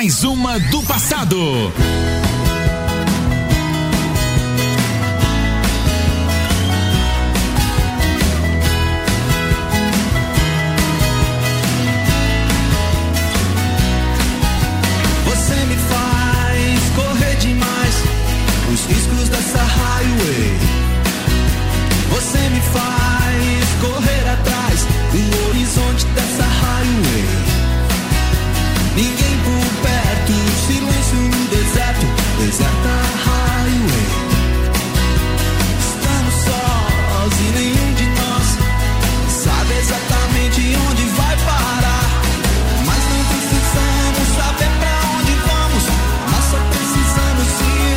Mais uma do passado. Você me faz correr demais os riscos dessa highway. Você me faz correr atrás do horizonte dessa highway. Ninguém por perto, silêncio no deserto, deserta highway. Estamos sós e nenhum de nós sabe exatamente onde vai parar. Mas não precisamos saber pra onde vamos, nós só precisamos ir.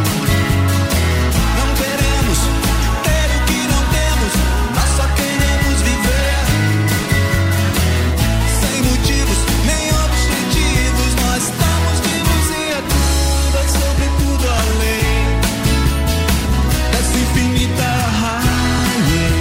Não queremos ter o que não temos, nós só queremos viver. Sem motivos, nem objetivos, nós estamos vivos e é tudo, é sobre tudo além dessa infinita highway.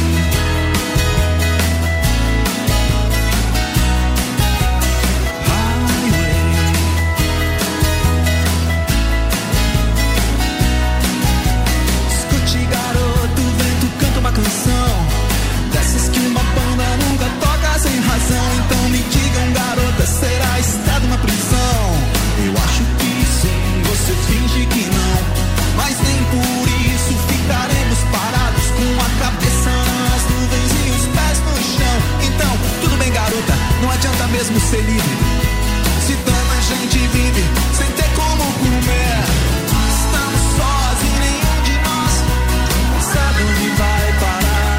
Escute, garoto, o vento canta uma canção dessas que uma banda nunca toca sem razão. Então me digam, garota, será estado uma prisão? Eu acho que sim, você finge que não, mas nem por isso ficaremos parados com a cabeça nas nuvens e os pés no chão. Então, tudo bem, garota, não adianta mesmo ser livre se tanta gente vive sem ter como comer. Estamos sós e nenhum de nós sabe onde vai parar.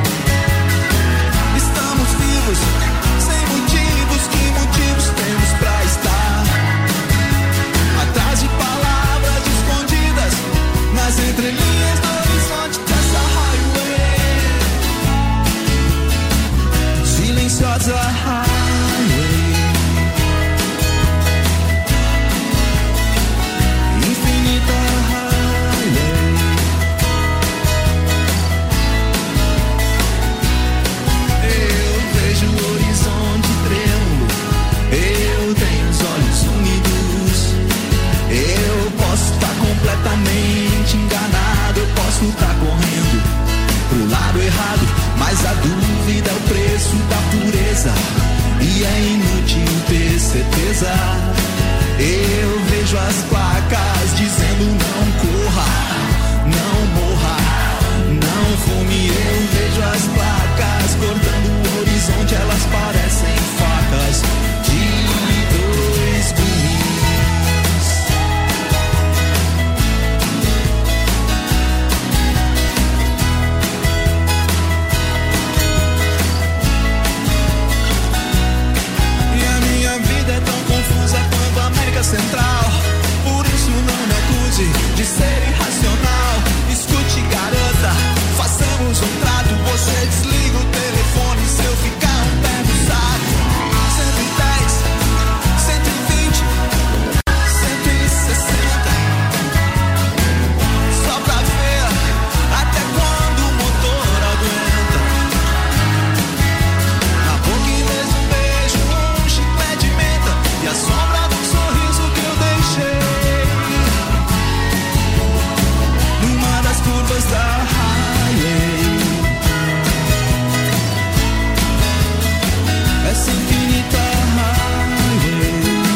Estamos vivos, sem motivos, que motivos temos pra estar atrás de palavras escondidas nas entrelinhas do horizonte dessa highway. Silenciosa highway. Infinita highway. Eu vejo o horizonte trêmulo, eu tenho os olhos úmidos. Eu posso estar completamente enganado, eu posso estar correndo pro lado errado, mas a dúvida é o preço da pureza e é inútil ter certeza. Eu vejo as placas dizendo não corra, não morra, não fume. Eu vejo as placas cortando o horizonte, elas parecem facas de dois gumes. E a minha vida é tão confusa quanto a América Central. Por isso não me acuse de ser irracional. Escute, garota, façamos um trato. Você desliga o telefone se eu ficar um pé no saco. 110, 120, 160. Só pra ver até quando o motor aguenta. Na boca em vez de um beijo, um chiclete de menta e a sombra do sorriso que eu deixei numa das curvas da highway. Essa infinita highway.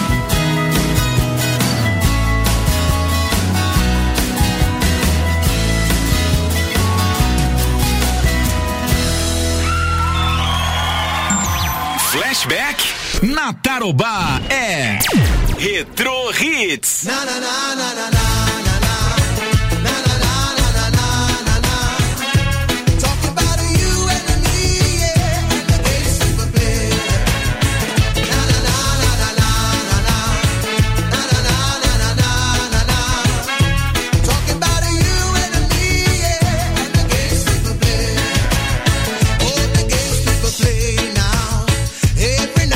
Flashback na Tarobá é Retro Hits. Na na na na na na.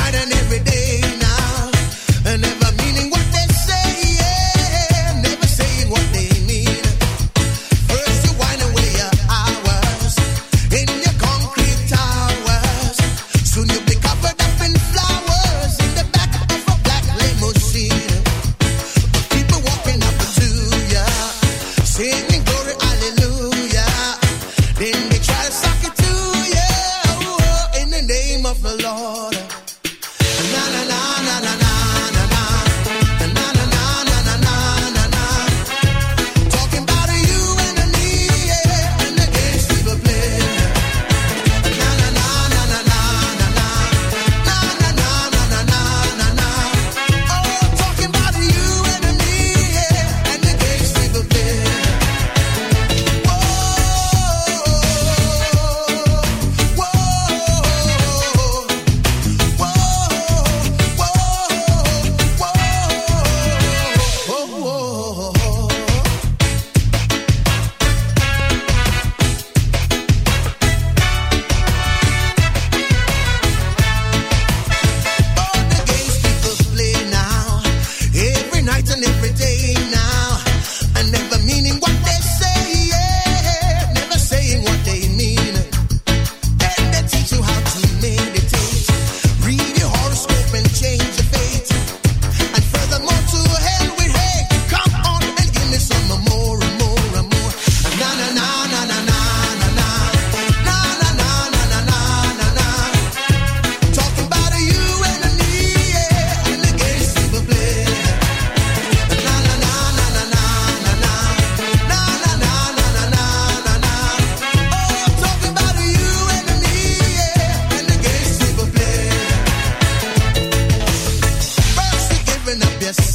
Never meaning what they say, yeah. Never say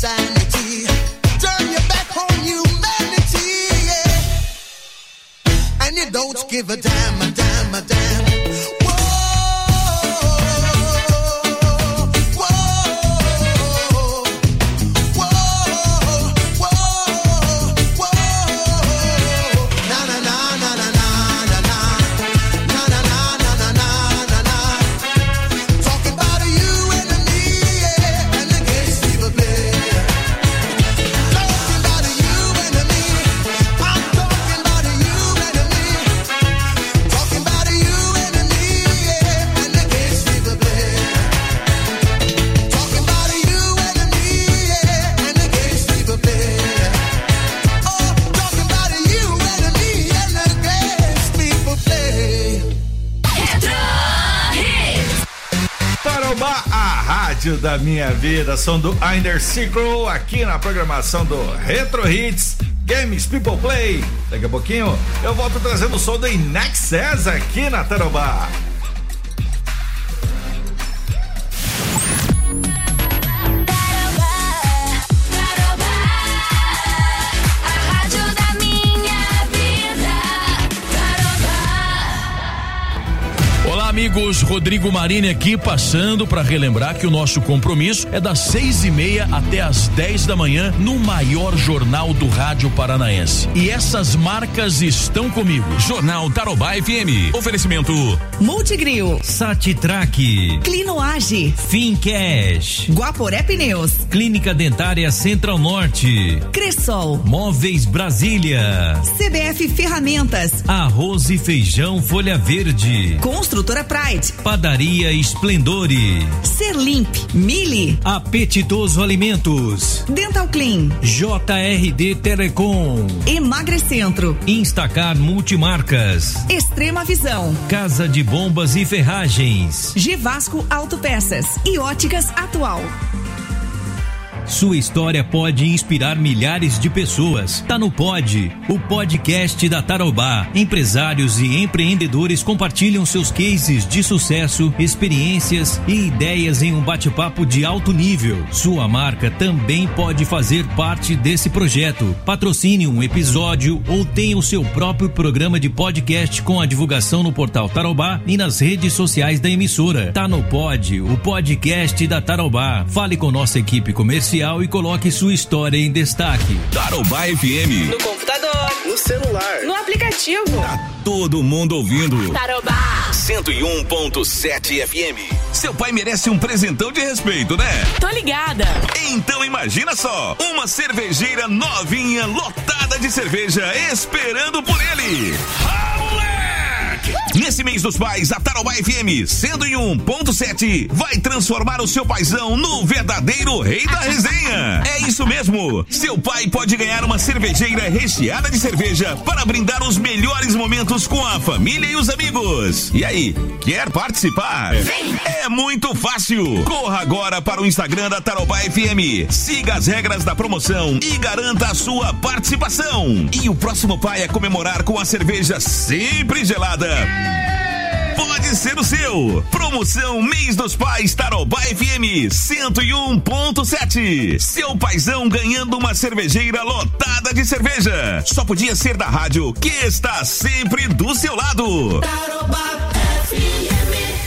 insanity. Turn your back on humanity, yeah. And you don't give a damn, a damn, a damn. Da minha vida, som do Under Circle aqui na programação do Retro Hits Games People Play. Daqui a pouquinho eu volto trazendo o som do Inexcess aqui na Tarobá. Amigos, Rodrigo Marini aqui passando para relembrar que o nosso compromisso é das 6:30 até as 10 da manhã no maior jornal do rádio paranaense. E essas marcas estão comigo. Jornal Tarobá FM. Oferecimento Multigril, Satitrack, Clinoage, Fincash, Guaporé Pneus, Clínica Dentária Central Norte, Cressol, Móveis Brasília, CBF Ferramentas, Arroz e Feijão Folha Verde, Construtora Pride, Padaria Esplendore, Serlimp, Mili, Apetitoso Alimentos, Dental Clean, JRD Telecom, Emagrecentro, Instacar Multimarcas, Extrema Visão, Casa de Bombas e Ferragens, Givasco Autopeças e Óticas Atual. Sua história pode inspirar milhares de pessoas. Tá no Pod, o podcast da Tarobá. Empresários e empreendedores compartilham seus cases de sucesso, experiências e ideias em um bate-papo de alto nível. Sua marca também pode fazer parte desse projeto. Patrocine um episódio ou tenha o seu próprio programa de podcast com a divulgação no portal Tarobá e nas redes sociais da emissora. Tá no Pod, o podcast da Tarobá. Fale com nossa equipe comercial e coloque sua história em destaque. Tarobá FM. No computador, no celular, no aplicativo. Tá todo mundo ouvindo. Tarobá 101.7 FM. Seu pai merece um presentão de respeito, né? Tô ligada. Então imagina só, uma cervejeira novinha, lotada de cerveja, esperando por ele. Nesse mês dos pais, a Tarobá FM 101.7 vai transformar o seu paizão no verdadeiro rei da resenha. É isso mesmo. Seu pai pode ganhar uma cervejeira recheada de cerveja para brindar os melhores momentos com a família e os amigos. E aí, quer participar? É muito fácil. Corra agora para o Instagram da Tarobá FM. Siga as regras da promoção e garanta a sua participação. E o próximo pai a comemorar com a cerveja sempre gelada pode ser o seu. Promoção Mês dos Pais Tarobá FM 101.7. Seu paizão ganhando uma cervejeira lotada de cerveja. Só podia ser da rádio que está sempre do seu lado. Tarobá FM.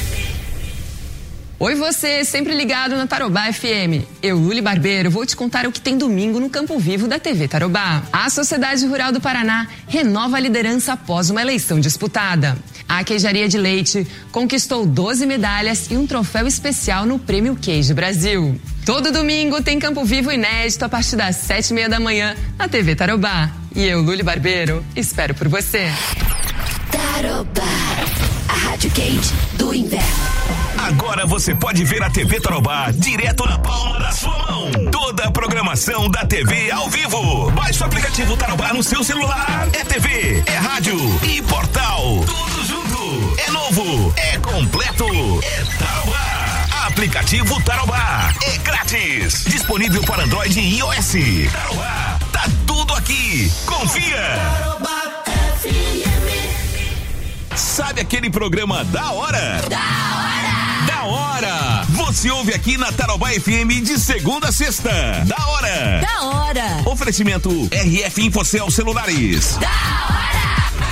Oi você, sempre ligado na Tarobá FM. Eu, Luli Barbeiro, vou te contar o que tem domingo no Campo Vivo da TV Tarobá. A Sociedade Rural do Paraná renova a liderança após uma eleição disputada. A Queijaria de Leite conquistou 12 medalhas e um troféu especial no Prêmio Queijo Brasil. Todo domingo tem Campo Vivo inédito a partir das 7:30 da manhã na TV Tarobá. E eu, Luli Barbeiro, espero por você. Tarobá, a rádio quente do inverno. Agora você pode ver a TV Tarobá direto na palma da sua mão. Toda a programação da TV ao vivo. Baixe o aplicativo Tarobá no seu celular. É TV, é rádio e portal. Tudo junto. É novo, é completo. É Tarobá. Aplicativo Tarobá. É grátis. Disponível para Android e iOS. Tarobá. Tá tudo aqui. Confia. Tarobá FM. Sabe aquele programa da hora? Da hora! Da hora! Você ouve aqui na Tarobá FM de segunda a sexta. Da hora. Da hora. Oferecimento RF Infocel Celulares. Da hora.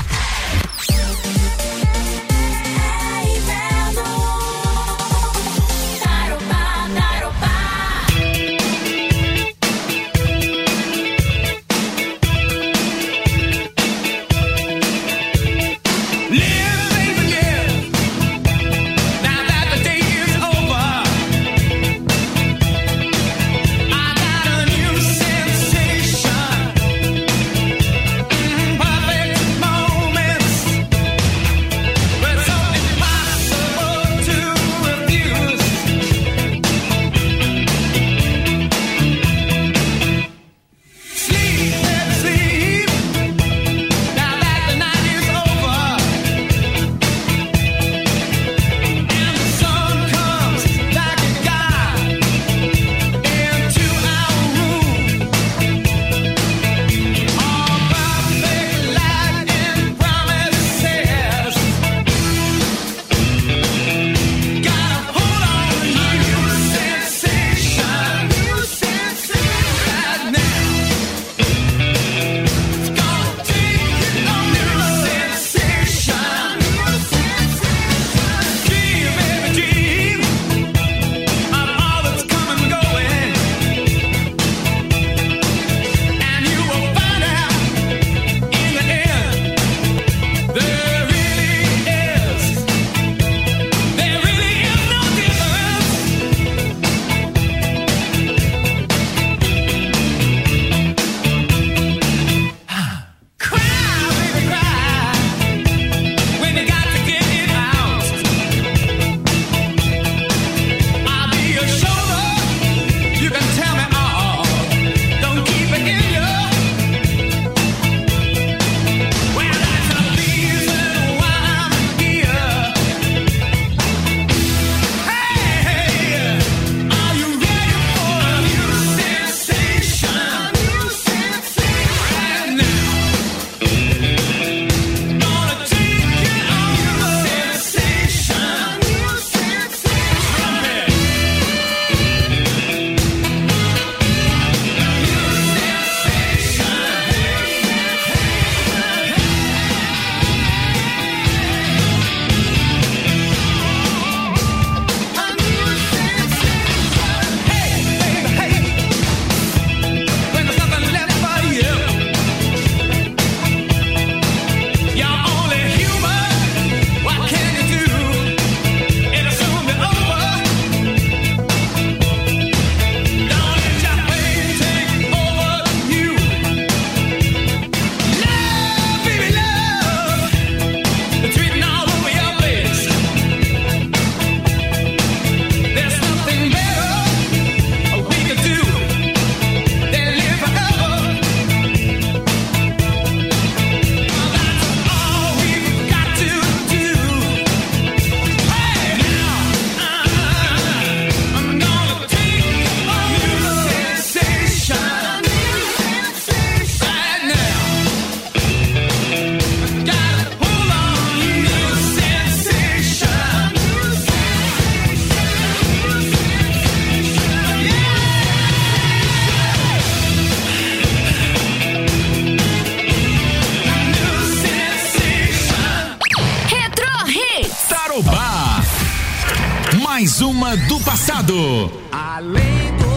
Mais uma do passado. Além do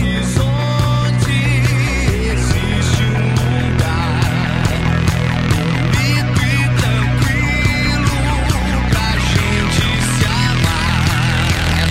horizonte existe um lugar bonito e tranquilo pra gente se amar.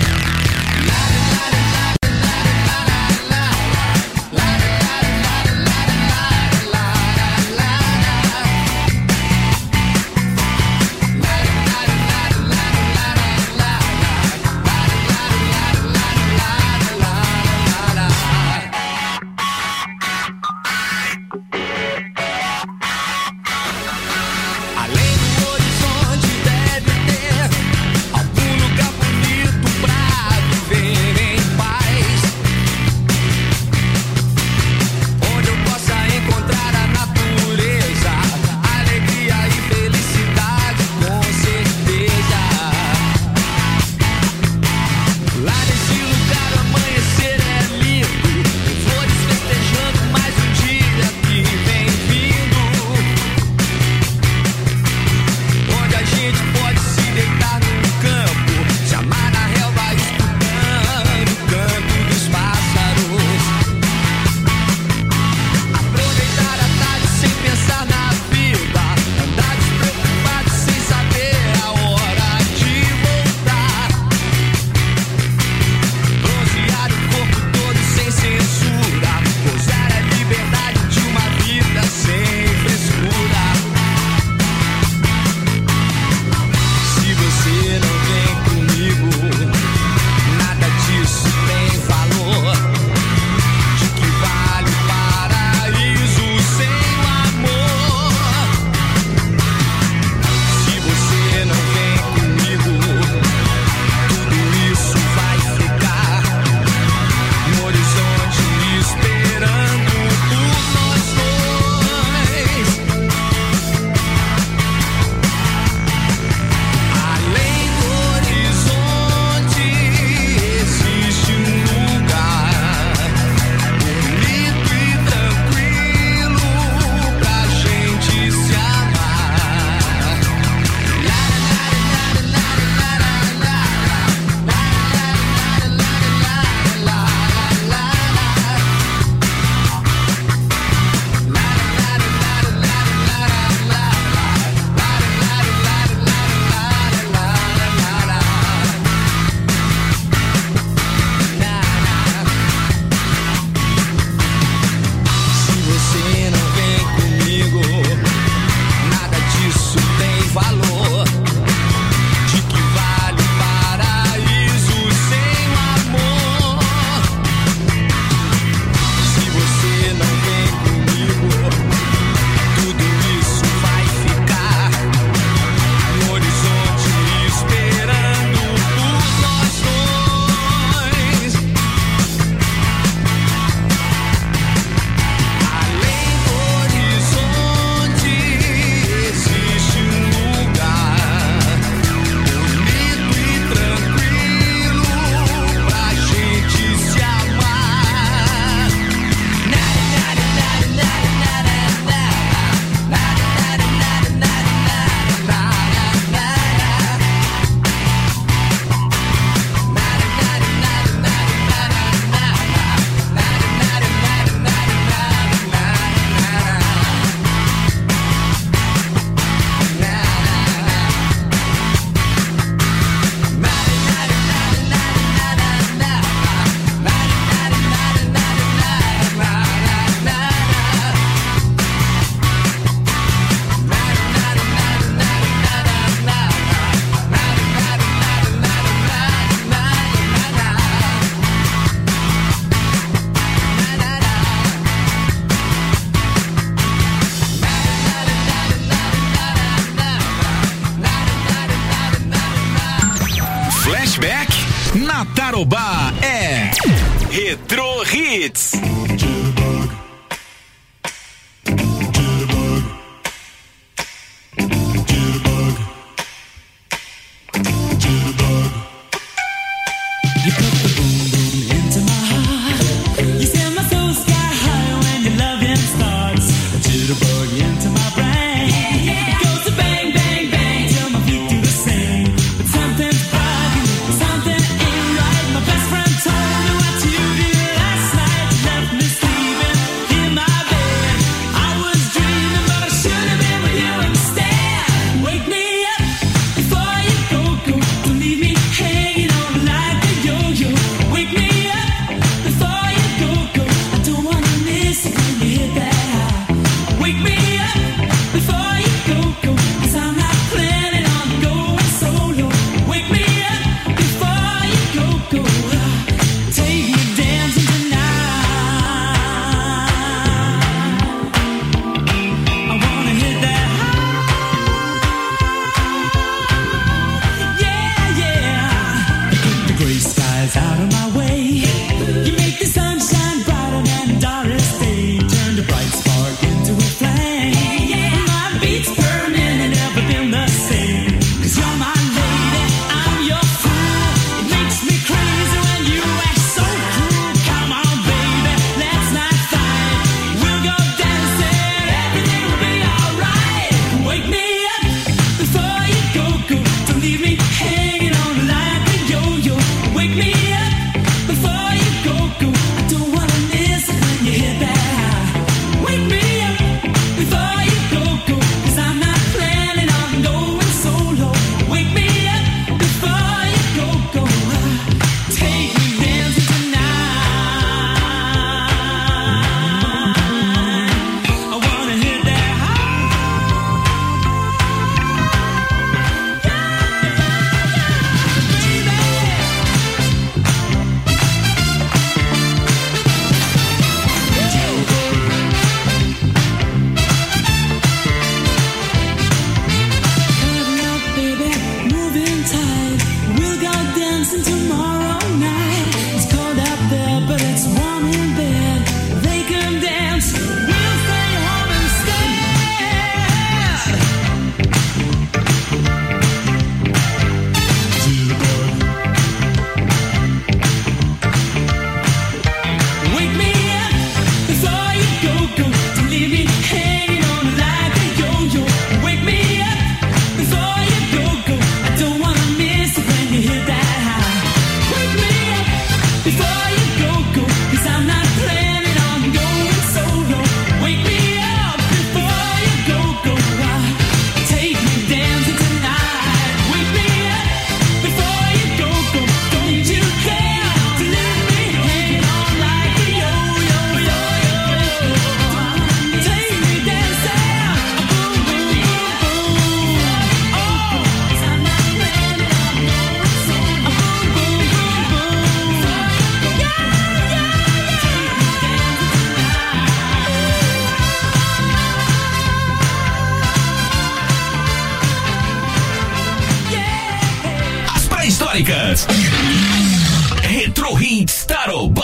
Hits. Retro Hits Tarobá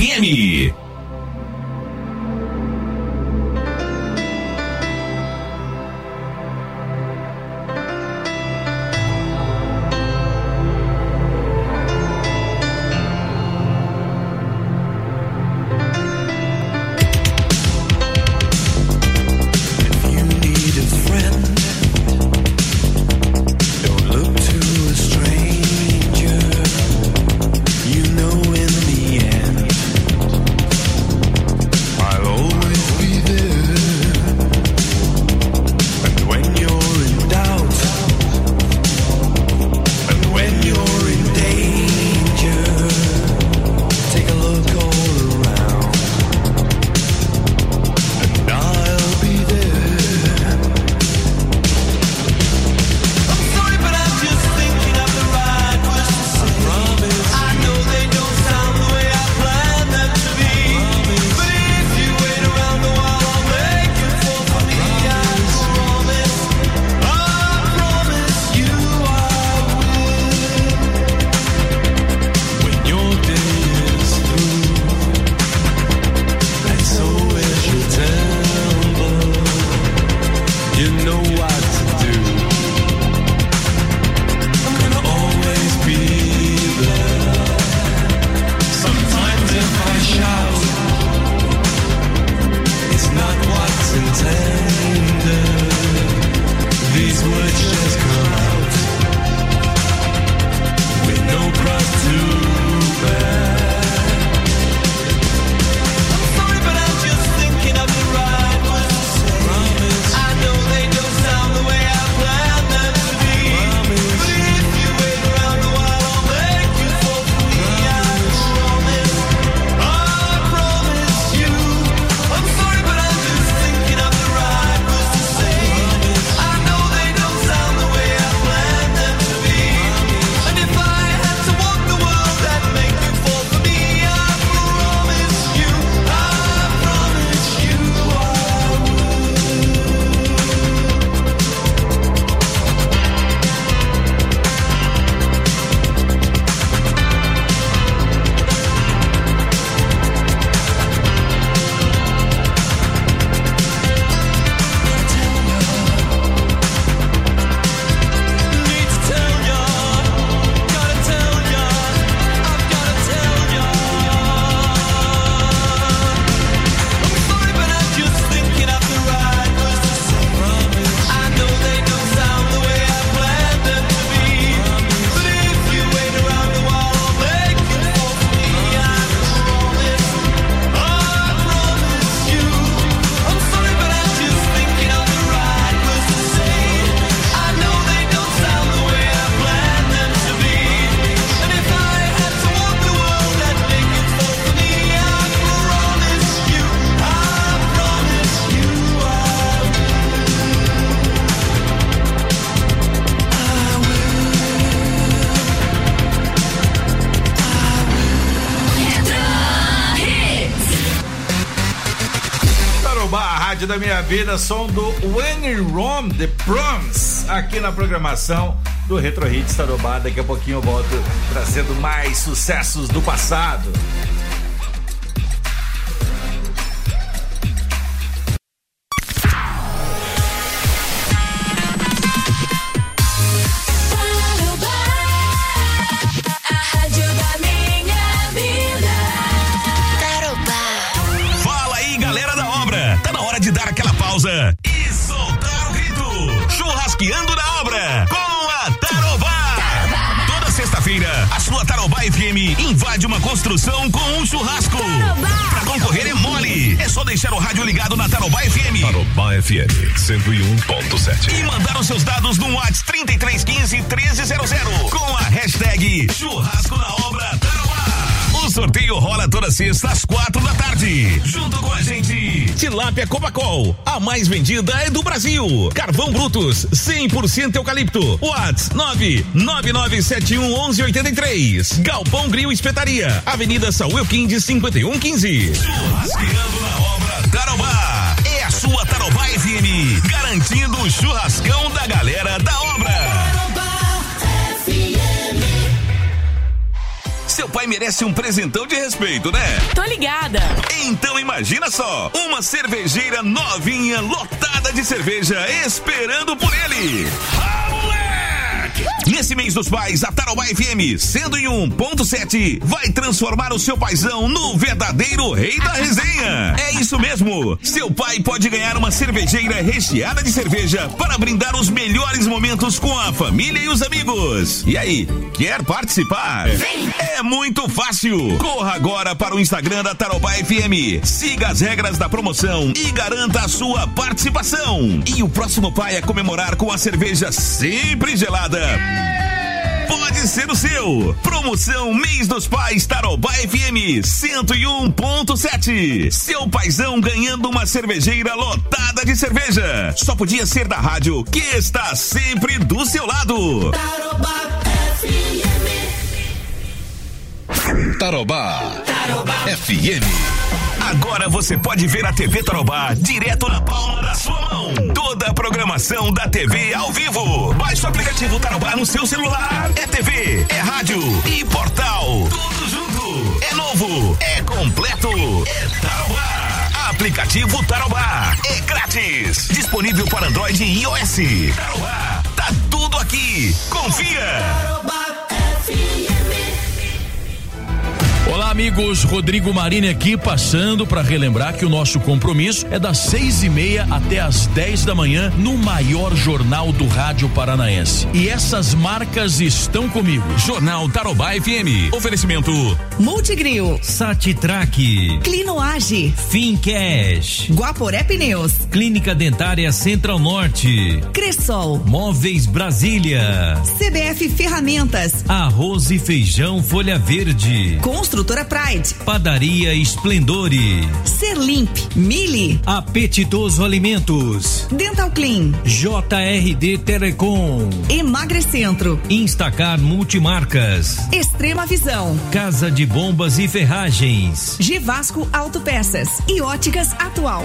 FM. You know in the end Tarobá, a rádio da minha vida, som do When in Rome, The Proms, aqui na programação do Retro Hits Tarobá. Daqui a pouquinho eu volto trazendo mais sucessos do passado. E soltar o grito, churrasqueando na obra com a Tarobá. Toda sexta-feira, a sua Tarobá FM invade uma construção com um churrasco. Pra concorrer é mole, é só deixar o rádio ligado na Tarobá FM. Tarobá FM 101.7 e mandar os seus dados no WhatsApp 3315-1300 com a hashtag churrasco na obra Tarobá. O sorteio rola toda sexta às 4 da tarde. Junto com a gente, Tilápia Copacol, a mais vendida é do Brasil. Carvão Brutus, 100% eucalipto. WhatsApp 999711183. Galpão Grill Espetaria, Avenida Saúl Quindes 5115. Churrasqueando na obra Tarobá. É a sua Tarobá FM, garantindo o churrascão da galera da obra. Seu pai merece um presentão de respeito, né? Tô ligada. Então imagina só, uma cervejeira novinha, lotada de cerveja, esperando por ele. Ah, moleque! Nesse mês dos pais, a Tarobá FM 101.7 vai transformar o seu paizão no verdadeiro rei da resenha. É isso mesmo, seu pai pode ganhar uma cervejeira recheada de cerveja para brindar os melhores momentos com a família e os amigos. E aí, quer participar? É muito fácil. Corra agora para o Instagram da Tarobá FM, siga as regras da promoção e garanta a sua participação. E o próximo pai a comemorar com a cerveja sempre gelada pode ser o seu. Promoção Mês dos Pais Tarobá FM 101.7. Seu paizão ganhando uma cervejeira lotada de cerveja. Só podia ser da rádio que está sempre do seu lado. Tarobá FM. Tarobá FM. Agora você pode ver a TV Tarobá direto na palma da sua mão. Toda a programação da TV ao vivo. Baixe o aplicativo Tarobá no seu celular. É TV, é rádio e portal. Tudo junto. É novo, é completo. É Tarobá. Aplicativo Tarobá. É grátis. Disponível para Android e iOS. Tarobá. Tá tudo aqui. Confia. Tarobá FM. Olá, amigos, Rodrigo Marini aqui, passando para relembrar que o nosso compromisso é das 6:30 até as 10 da manhã no maior jornal do rádio paranaense. E essas marcas estão comigo. Jornal Tarobá FM. Oferecimento Multigril, Satitrack, Clinoage, Fincash, Guaporé Pneus, Clínica Dentária Central Norte, Cressol, Móveis Brasília, CBF Ferramentas, Arroz e Feijão Folha Verde, Construtora Pride, Padaria Esplendore, Serlimp, Mili, Apetitoso Alimentos, Dental Clean, JRD Telecom, Emagrecentro, Instacar Multimarcas, Extrema Visão, Casa de Bombas e Ferragens, Givasco Autopeças e Óticas Atual.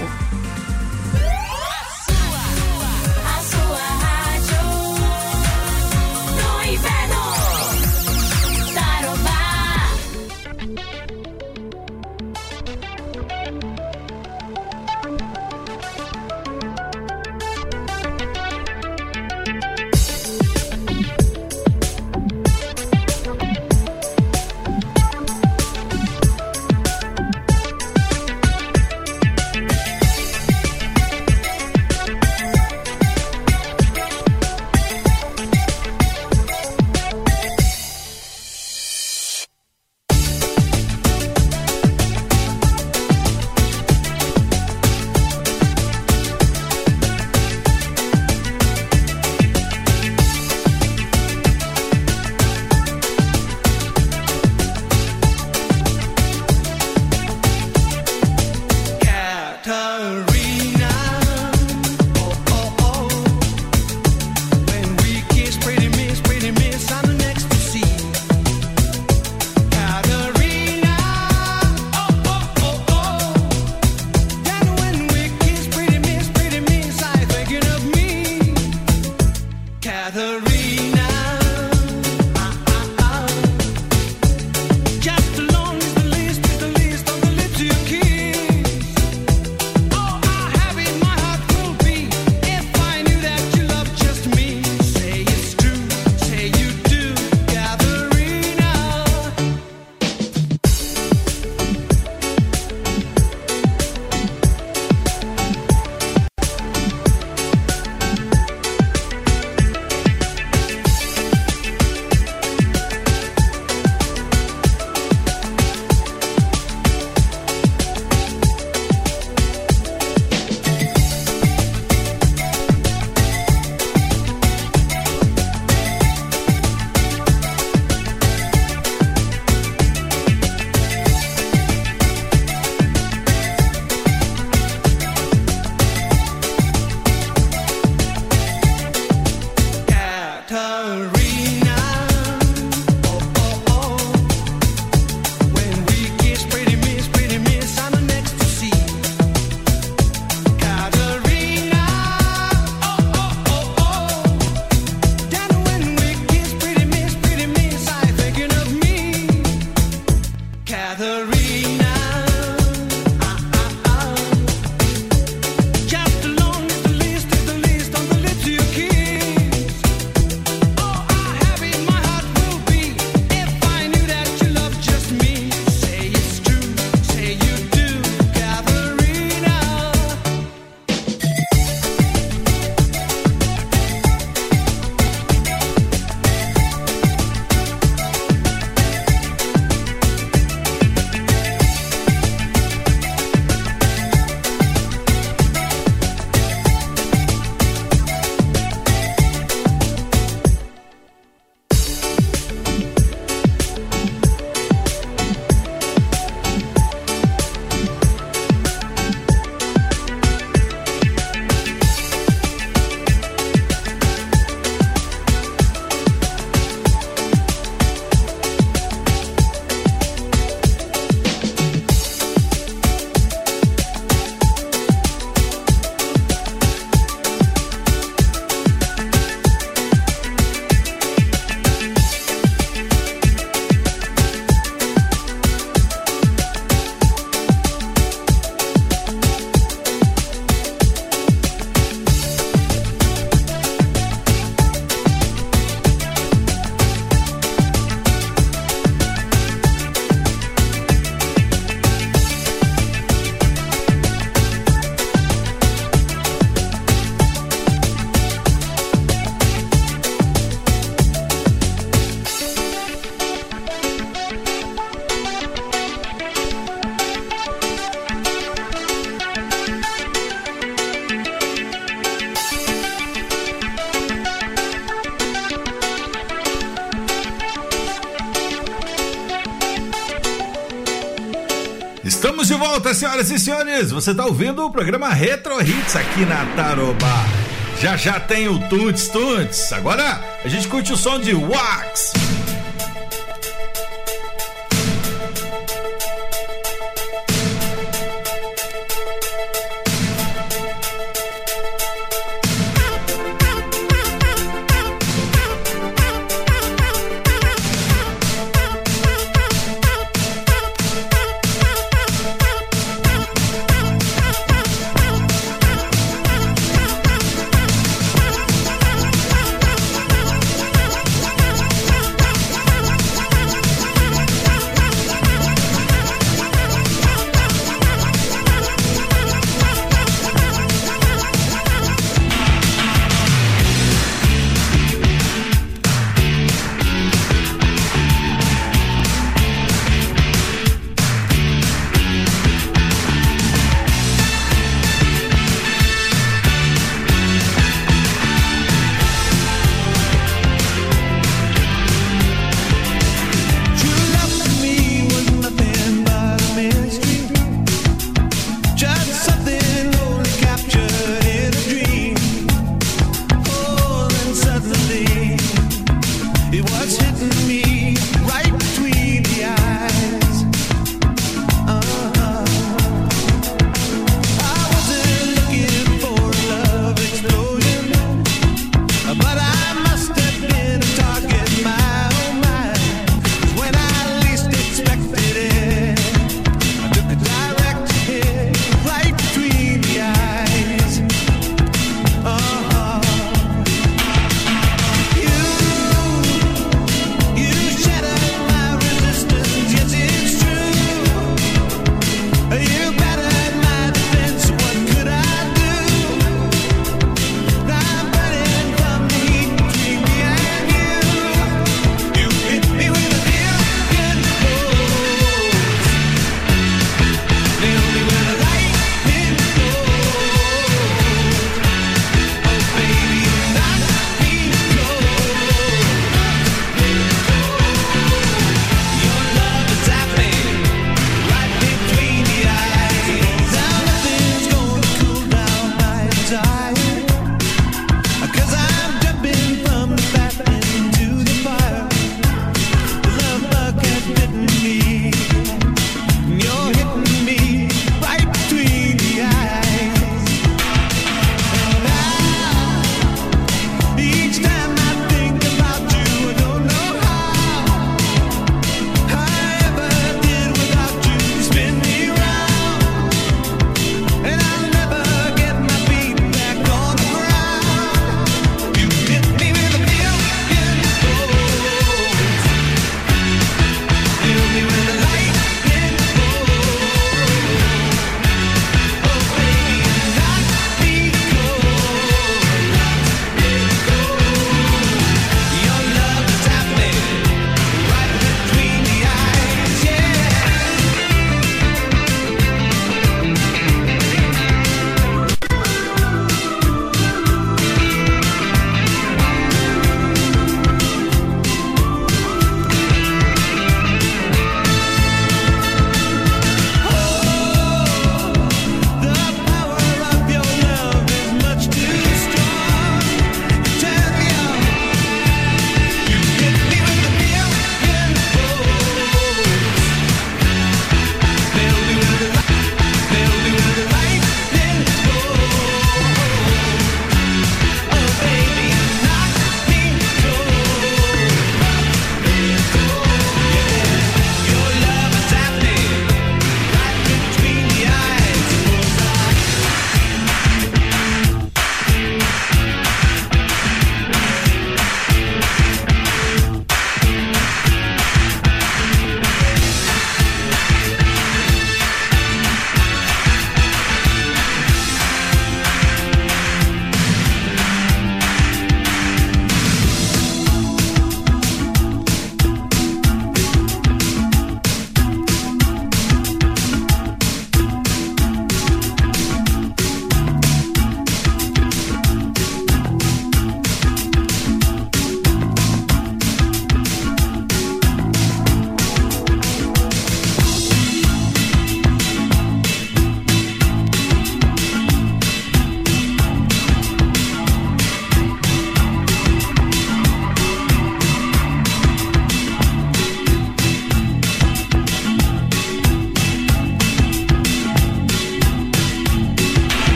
volta, senhoras e senhores. Você tá ouvindo o programa Retro Hits aqui na Tarobá. Já tem o Tuntes Tuntes. Agora a gente curte o som de Wax.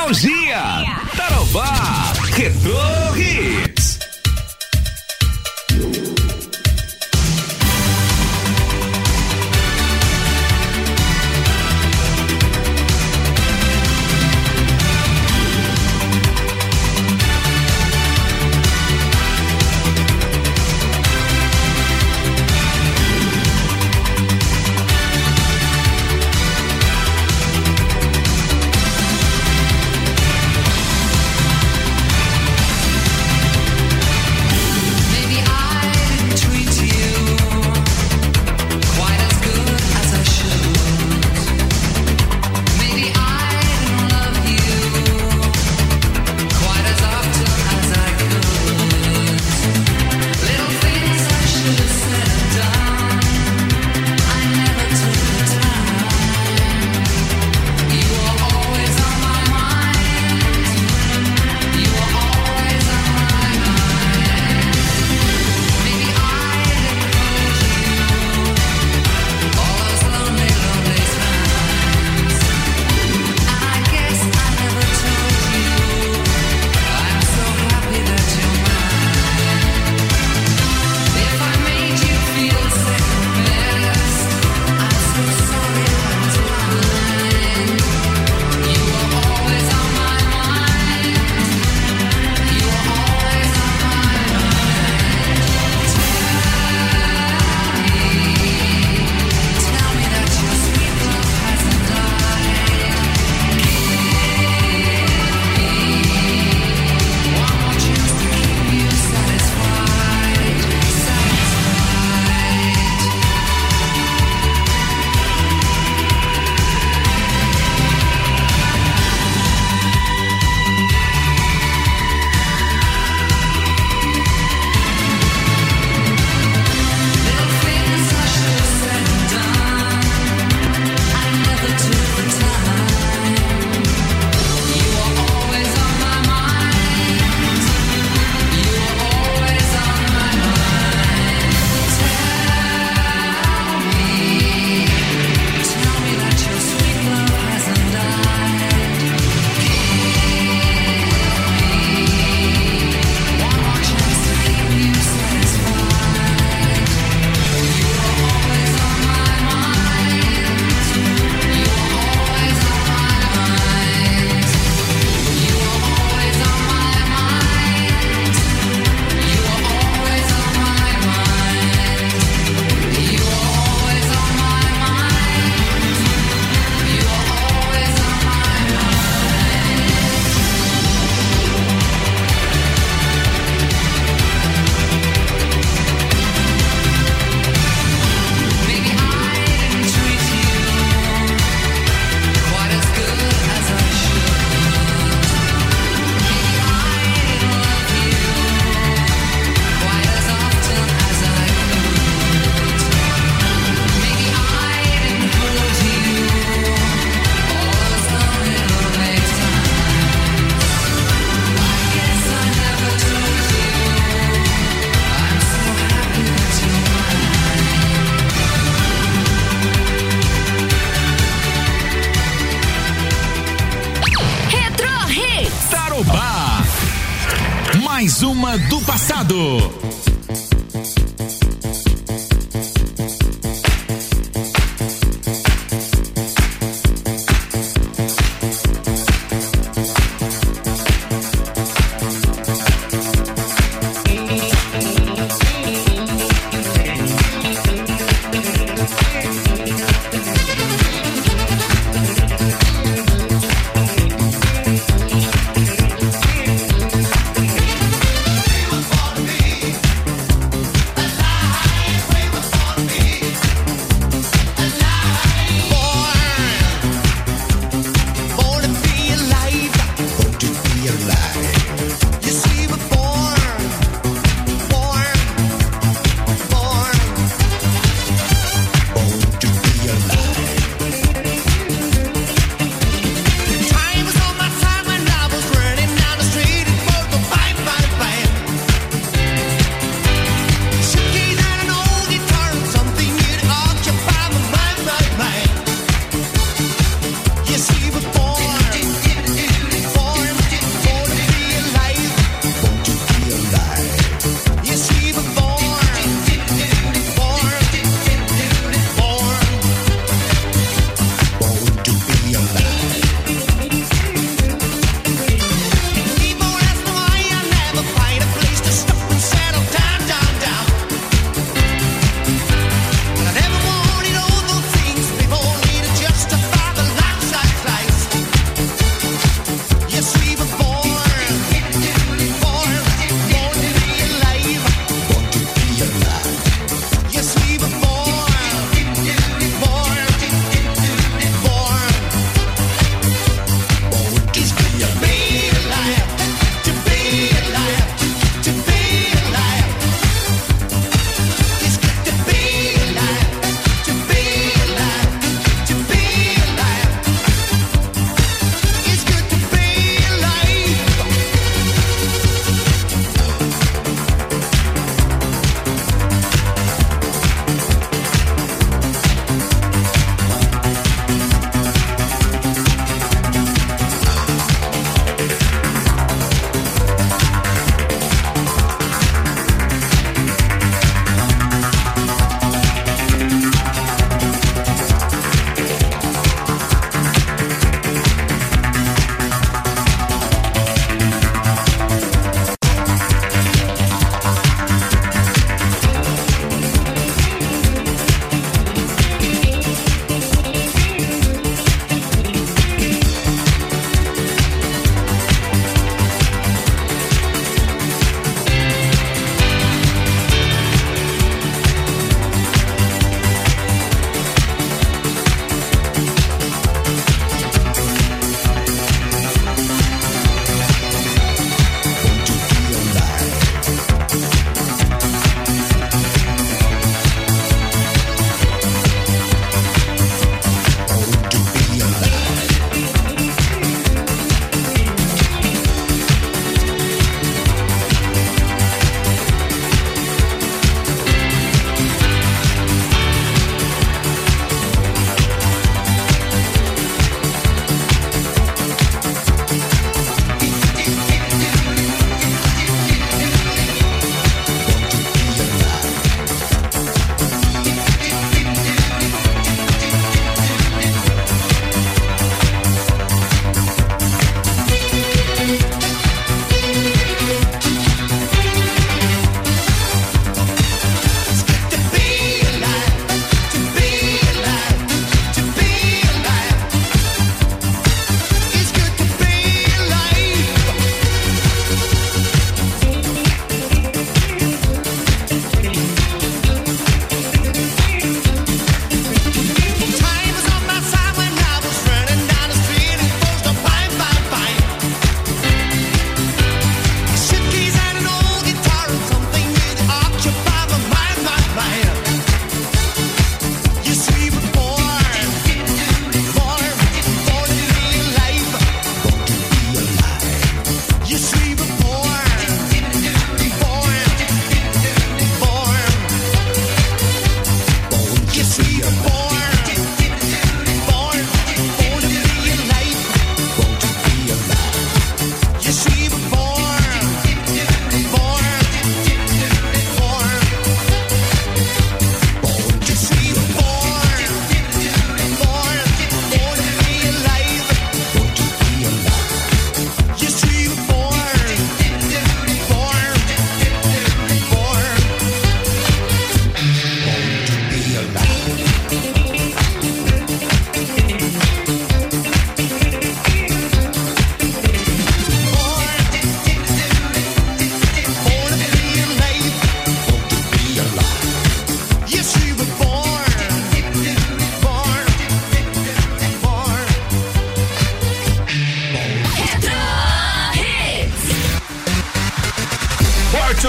nostalgia. Tarobá Retro Hits. Mais uma do passado. Me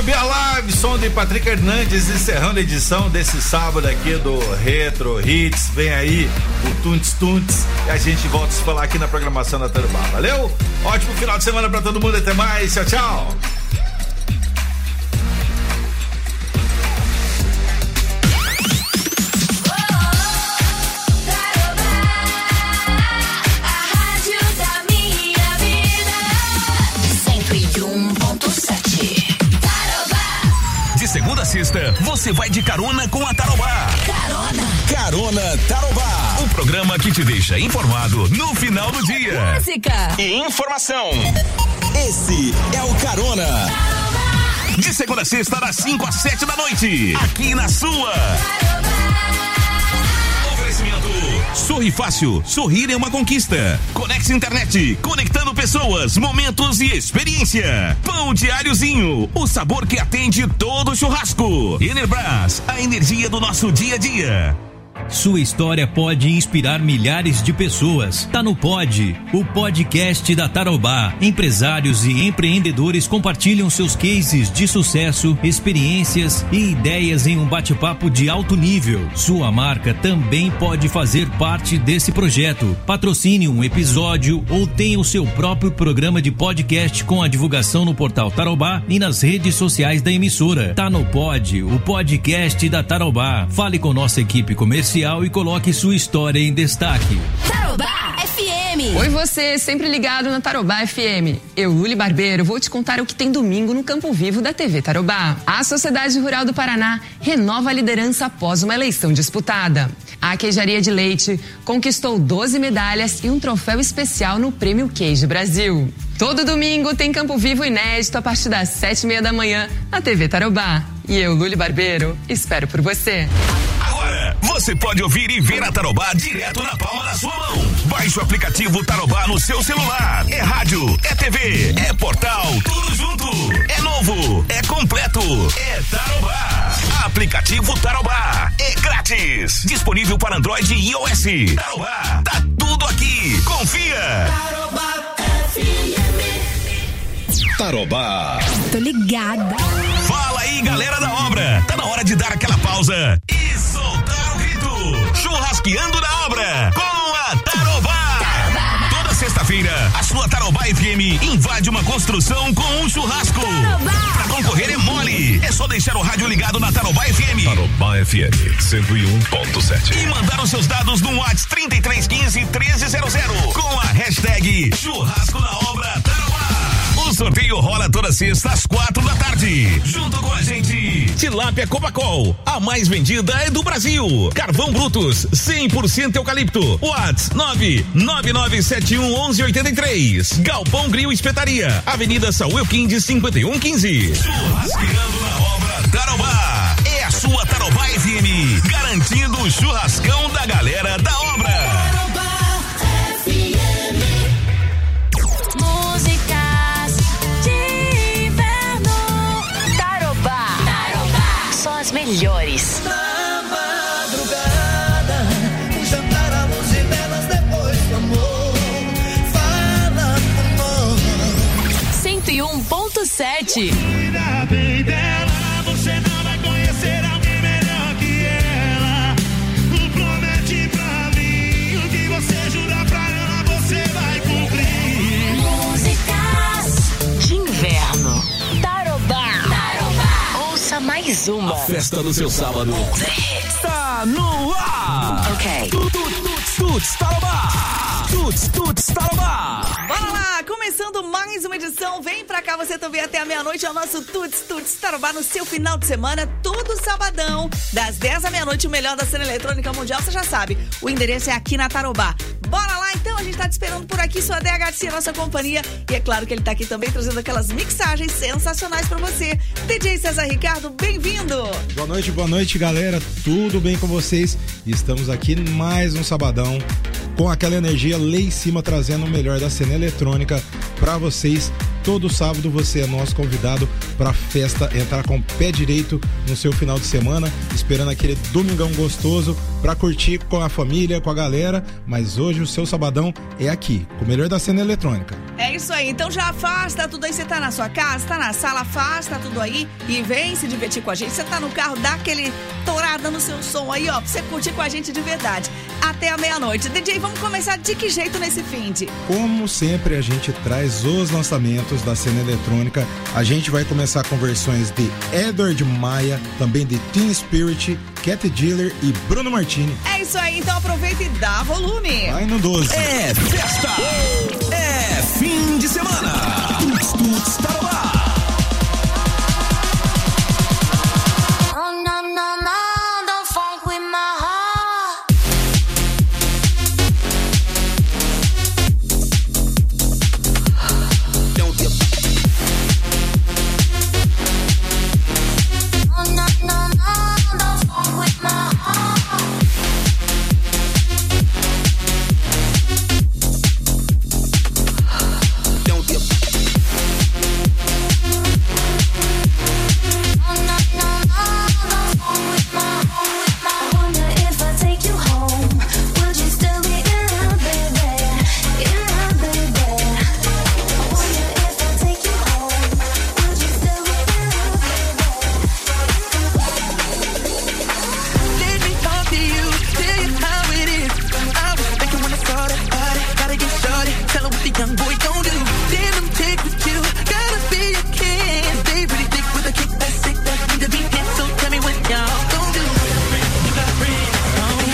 subir a live, som de Patrick Hernandes, encerrando a edição desse sábado aqui do Retro Hits. Vem aí o Tuntes Tuntes e a gente volta a se falar aqui na programação da Tarobá. Valeu? Ótimo final de semana pra todo mundo, até mais, tchau, tchau. Segunda a sexta, você vai de carona com a Tarobá. Carona Tarobá. O programa que te deixa informado no final do dia. Música e informação. Esse é o Carona. Tarobá. De segunda a sexta, das 5 às 7 da noite. Aqui na sua. Sorri Fácil, sorrir é uma conquista. Conex Internet, conectando pessoas, momentos e experiência. Pão Diáriozinho, o sabor que atende todo churrasco. Enerbras, a energia do nosso dia a dia. Sua história pode inspirar milhares de pessoas. Tá no Pod, o podcast da Tarobá. Empresários e empreendedores compartilham seus cases de sucesso, experiências e ideias em um bate-papo de alto nível. Sua marca também pode fazer parte desse projeto. Patrocine um episódio ou tenha o seu próprio programa de podcast com a divulgação no portal Tarobá e nas redes sociais da emissora. Tá no Pod, o podcast da Tarobá. Fale com nossa equipe comercial e coloque sua história em destaque. Tarobá FM. Oi você, sempre ligado na Tarobá FM. Eu, Uli Barbeiro, vou te contar o que tem domingo no Campo Vivo da TV Tarobá. A Sociedade Rural do Paraná renova a liderança após uma eleição disputada. A Queijaria de Leite conquistou 12 medalhas e um troféu especial no Prêmio Queijo Brasil. Todo domingo tem Campo Vivo inédito a partir das 7:30 da manhã na TV Tarobá. E eu, Uli Barbeiro, espero por você. Agora, você pode ouvir e ver a Tarobá direto na palma da sua mão. Baixe o aplicativo Tarobá no seu celular. É rádio, é TV, é portal, tudo junto. É novo, é completo, é Tarobá. Aplicativo Tarobá, é grátis. Disponível para Android e iOS. Tarobá, tá tudo aqui. Confia. Tarobá FM. Tarobá. Tô ligada. Fala aí, galera da obra. Tá na hora de dar aquela pausa e soltar o grito. Churrasqueando na obra com a Tarobá. Toda sexta-feira, a sua Tarobá FM invade uma construção com um churrasco. Pra concorrer é mole. É só deixar o rádio ligado na Tarobá FM. Tarobá FM 101.7. E mandar os seus dados no WhatsApp 3315-1300 com a hashtag Churrasco na Obra Tarobá. O sorteio rola toda sexta às 4 da tarde. Junto com a gente, Tilápia Copacol, a mais vendida é do Brasil. Carvão Brutus, 100% eucalipto. Whats 999711183. Galpão Grill Espetaria, Avenida Saúl Quindes 5115. Churrasqueando na Obra Tarobá. É a sua Tarobá FM, garantindo o churrascão da galera da obra. As melhores. Na madrugada, um jantar à luz de velas depois do amor. Fala amor. 101.7. Cuida bem dela, você não vai conhecer alguém melhor que ela. Promete pra mim o que você jurar pra ela, você vai cumprir. Músicas de inverno. Tarobá. Ouça mais uma. A festa do seu sábado está no ar. Ok. Tuts Tarobá. Tuts Tarobá. Bora lá, começando mais uma edição. Vem pra cá você também até a meia-noite. É o nosso Tuts Tarobá no seu final de semana, todo sabadão, das 10 à meia-noite. O melhor da cena eletrônica mundial, você já sabe. O endereço é aqui na Tarobá. Bora lá então, a gente tá te esperando por aqui. Sua DH Garcia, nossa companhia. E é claro que ele tá aqui também trazendo aquelas mixagens sensacionais pra você. DJ César Ricardo, bem-vindo. Boa noite, galera. Tudo bem com vocês? Estamos aqui mais um sabadão com aquela energia lá em cima, trazendo o melhor da cena eletrônica pra vocês todo sábado você é nosso convidado para festa, entrar com o pé direito no seu final de semana, esperando aquele domingão gostoso para curtir com a família, com a galera. Mas hoje o seu sabadão é aqui, com o melhor da cena eletrônica. É isso aí, então já afasta tudo aí, você tá na sua casa, tá na sala, afasta tudo aí e vem se divertir com a gente. Você tá no carro, dá aquele tourada no seu som aí, ó, pra você curtir com a gente de verdade. Até a meia-noite. DJ, vamos começar de que jeito nesse finde? Como sempre, a gente traz os lançamentos da cena eletrônica. A gente vai começar com versões de Edward Maia, também de Teen Spirit, Cat Dealer e Bruno Martini. É isso aí, então aproveita e dá volume. Vai no 12. É festa! É fim de semana! Tuts, tuts,